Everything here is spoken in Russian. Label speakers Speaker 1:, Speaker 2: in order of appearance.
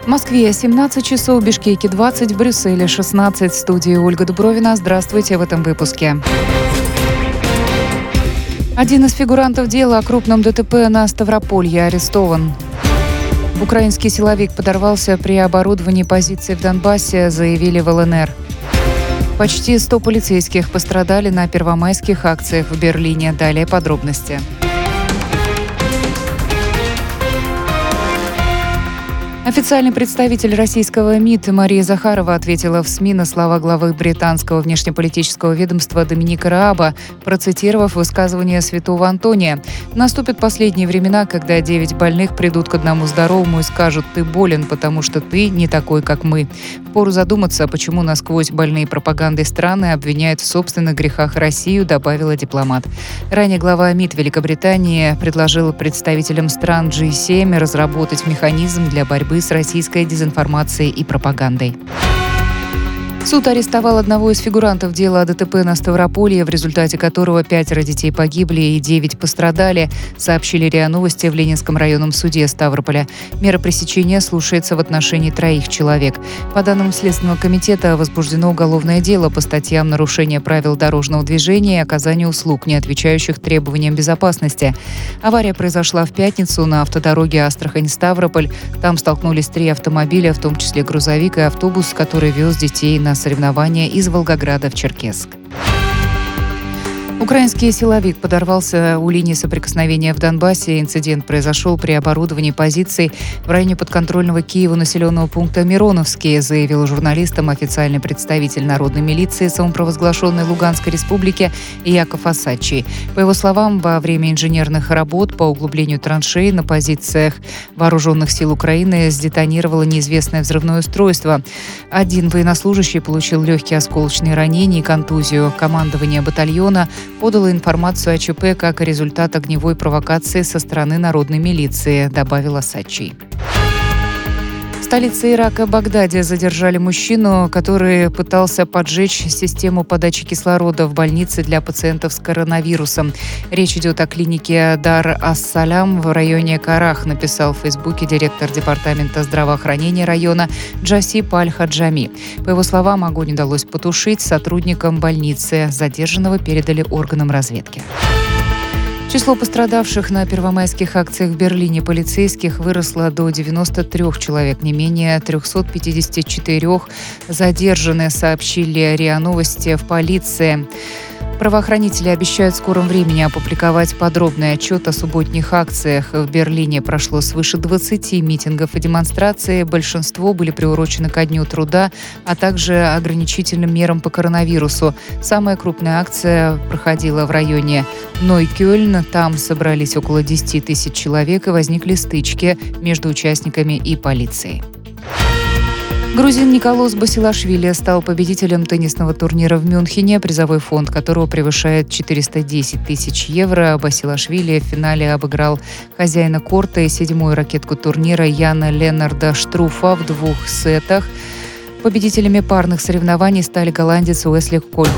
Speaker 1: В Москве 17 часов, в Бишкеке 20, в Брюсселе 16. В студии Ольга Дубровина. Здравствуйте в этом выпуске. Один из фигурантов дела о крупном ДТП на Ставрополье арестован. Украинский силовик подорвался при оборудовании позиций в Донбассе, заявили в ЛНР. Почти 100 полицейских пострадали на первомайских акциях в Берлине. Далее подробности. Официальный представитель российского МИД Мария Захарова ответила в СМИ на слова главы британского внешнеполитического ведомства Доминика Рааба, процитировав высказывание святого Антония. «Наступят последние времена, когда 9 больных придут к одному здоровому и скажут: ты болен, потому что ты не такой, как мы». Впору задуматься, почему насквозь больные пропагандой страны обвиняют в собственных грехах Россию, добавила дипломат. Ранее глава МИД Великобритании предложил представителям стран G7 разработать механизм для борьбы с российской дезинформацией и пропагандой. Суд арестовал одного из фигурантов дела о ДТП на Ставрополье, в результате которого 5 детей погибли и 9 пострадали, сообщили РИА Новости в Ленинском районном суде Ставрополя. Мера пресечения слушается в отношении 3 человек. По данным Следственного комитета, возбуждено уголовное дело по статьям нарушения правил дорожного движения и оказания услуг, не отвечающих требованиям безопасности. Авария произошла в пятницу на автодороге Астрахань-Ставрополь. Там столкнулись 3 автомобиля, в том числе грузовик и автобус, который вез детей на соревнования из Волгограда в Черкесск. Украинский силовик подорвался у линии соприкосновения в Донбассе. Инцидент произошел при оборудовании позиций в районе подконтрольного Киеву населенного пункта Мироновский, заявил журналистам официальный представитель народной милиции самопровозглашенной Луганской республики Яков Осадчий. По его словам, во время инженерных работ по углублению траншей на позициях вооруженных сил Украины сдетонировало неизвестное взрывное устройство. Один военнослужащий получил легкие осколочные ранения и контузию. Командование батальона подала информацию о ЧП как результат огневой провокации со стороны народной милиции, добавил Осадчий. В столице Ирака Багдаде задержали мужчину, который пытался поджечь систему подачи кислорода в больнице для пациентов с коронавирусом. Речь идет о клинике Дар-ас-Салям в районе Карах, написал в Фейсбуке директор департамента здравоохранения района Джасип Аль-Хаджами. По его словам, огонь удалось потушить сотрудникам больницы. Задержанного передали органам разведки. Число пострадавших на первомайских акциях в Берлине полицейских выросло до 93 человек, не менее 354 задержаны, сообщили РИА Новости в полиции. Правоохранители обещают в скором времени опубликовать подробный отчет о субботних акциях. В Берлине прошло свыше 20 митингов и демонстраций. Большинство были приурочены ко Дню труда, а также ограничительным мерам по коронавирусу. Самая крупная акция проходила в районе Нойкёльн. Там собрались около 10 тысяч человек и возникли стычки между участниками и полицией. Грузин Николос Басилашвили стал победителем теннисного турнира в Мюнхене, призовой фонд которого превышает 410 тысяч евро. Басилашвили в финале обыграл хозяина корта и 7-ю ракетку турнира Яна Ленарда Штруфа в 2 сетах. Победителями парных соревнований стали голландец Уэсли Коль